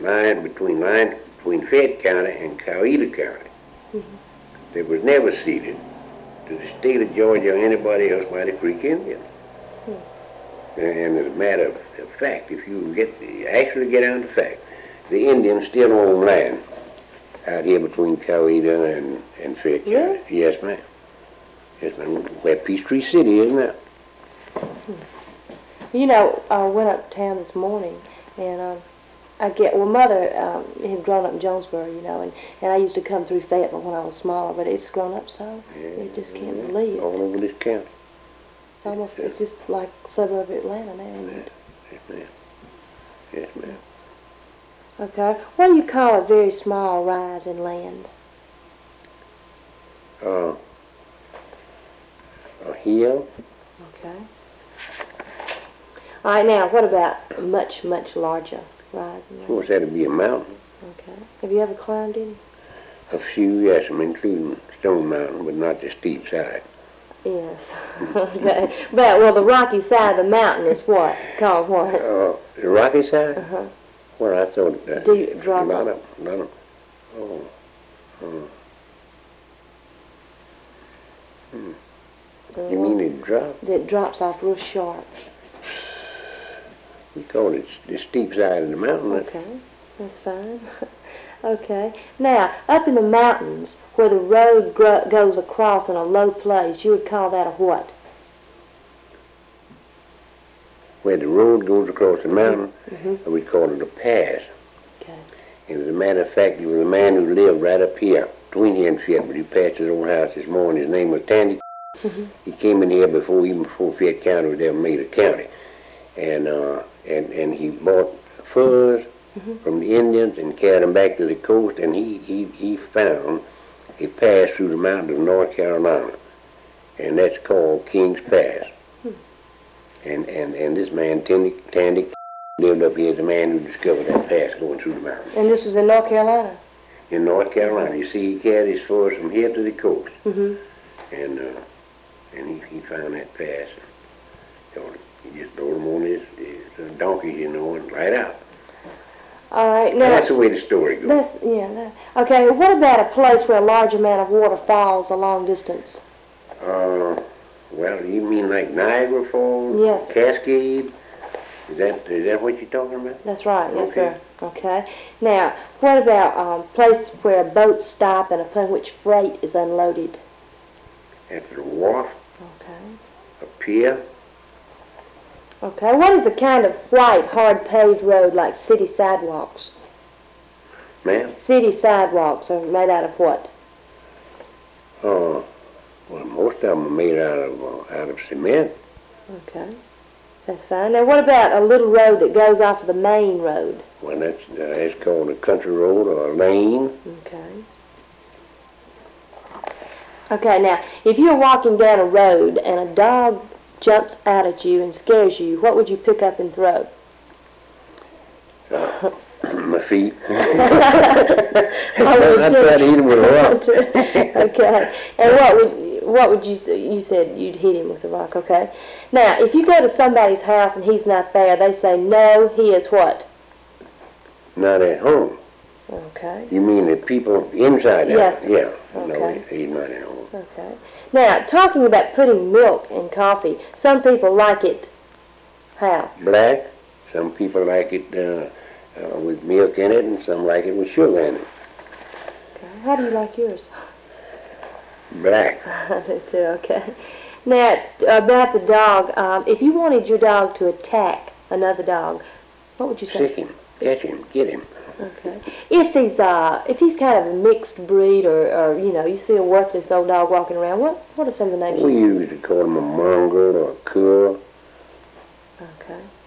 between Fayette County and Coweta County. They was never ceded to the state of Georgia or anybody else by the Creek Indians. And as a matter of fact, if you actually get down to fact, the Indians still own land out here between Coweta and Fayette County. Really? Yes, ma'am. Yes, ma'am. Where Peachtree City is now. You know, I went uptown this morning, and Mother had grown up in Jonesboro, you know, and I used to come through Fayetteville when I was smaller, but it's grown up so, you just can't believe it. All over this county. It's just like suburb Atlanta now, isn't it? Yes, ma'am. Yes, ma'am. Okay. What do you call a very small rise in land? A hill. Okay. All right, now, what about a much, much larger rise in Of land? course, that'd be a mountain. Okay. Have you ever climbed any? A few, yes, I'm including Stone Mountain, but not the steep side. Yes. Okay. But, well, the rocky side of the mountain is what? Called what? The rocky side? Uh-huh. Well, I thought Do you drop a lot up? of, oh. You mean it dropped? That drops off real sharp. We call it the steep side of the mountain. Okay, that's fine. Okay. Now, up in the mountains, where the road goes across in a low place, you would call that a what? Where the road goes across the mountain, Mm-hmm. we call it a pass. Okay. And as a matter of fact, there was a man who lived right up here, between here and Fayette, but he passed his old house this morning. His name was Tandy. Mm-hmm. He came in here even before Fayette County was ever made a county. And he bought furs from the Indians and carried them back to the coast, and he found a pass through the mountains of North Carolina, and that's called King's Pass. And this man, Tandy, lived up here as the man who discovered that pass going through the mountains. And this was in North Carolina? In North Carolina. You see, he carried his furs from here to the coast. Mm-hmm. And he found that pass. He just rode him on his donkeys, you know, and right out. All right, now... That's the way the story goes. Okay, what about a place where a large amount of water falls a long distance? Well, you mean like Niagara Falls? Yes. Cascade? Is that what you're talking about? That's right, yes, Okay. sir. Okay. Now, what about places where boats stop and upon which freight is unloaded? After a wharf, Okay. a pier. Okay, what is a kind of white, hard paved road like city sidewalks? Ma'am? City sidewalks are made out of what? Well, most of them are made out of cement. Okay, that's fine. Now, what about a little road that goes off of the main road? Well, that's called a country road or a lane. Okay. Okay, now, if you're walking down a road and a dog jumps out at you and scares you, what would you pick up and throw? My feet. I'd try to hit him with a rock. Okay, and what would you say? You said you'd hit him with a rock, okay? Now, if you go to somebody's house and he's not there, they say, no, he is what? Not at home. Okay. You mean the people inside the Yes. house? Yeah. Okay. No, he's not at home. Okay. Now, talking about putting milk in coffee, some people like it. How? Black. Some people like it with milk in it, and some like it with sugar in it. Okay. How do you like yours? Black. I do too, okay. Now, about the dog, if you wanted your dog to attack another dog, what would you say? Sick him. Catch him. Get him. Okay. If he's kind of a mixed breed, or you know, you see a worthless old dog walking around, what are some of the names? We usually call him a mongrel or a cur. Okay.